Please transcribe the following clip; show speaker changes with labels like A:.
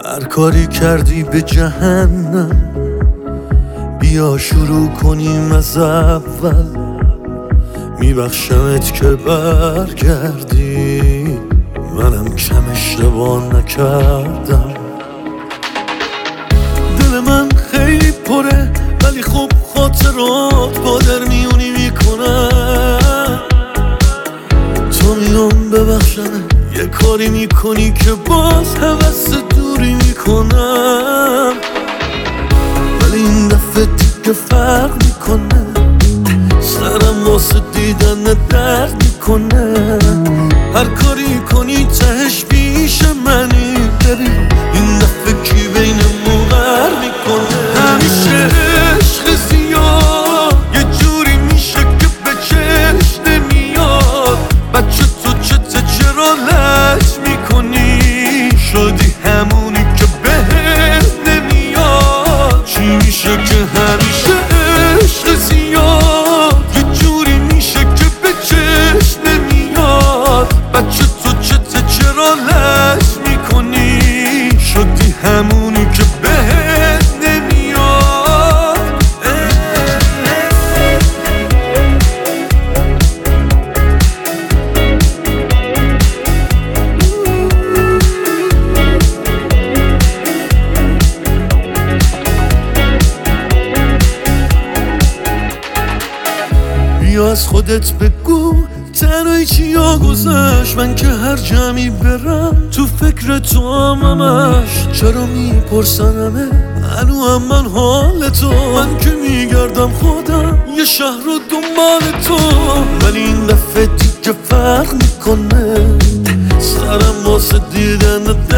A: هر کاری کردی به جهنم، بیا شروع کنیم از اول. میبخشمت که برگردی، منم کم اشتباه نکردم. دل من خیلی پره ولی خب خاطرات با در میونی میکنن. تو میام ببخشمه یه کاری میکنی که باز هوس دوری میکنم، ولی این دفعه دیگه فرق میکنه. سرم واسه دیدن درد میکنه. هر کاری کنی تهش پیش منی. ببین این دفعه کی بینمون غر میکنه. همیشه عشق زیاد یه جوری میشه که به چشم نمیاد. بچه تو چرا لج میکنی؟ شدی همونی که بهت نمیاد. چی میشه که همیشه عشق زیاد یه جوری میشه که به چشم نمیاد. بچه تو چرا لج میکنی؟ شدی همونی که بهت نمیاد. بیا از خودت بگو تنهایی چیا گذشت. من که هر جمعی برم تو فکر تو همش. چرا میپرسن همه هنو هم من حال تو؟ من که میگردم خودم یه شهر رو دنبال تو، ولی این دفعه دیگه فرق میکنه. سرم واسه دیدن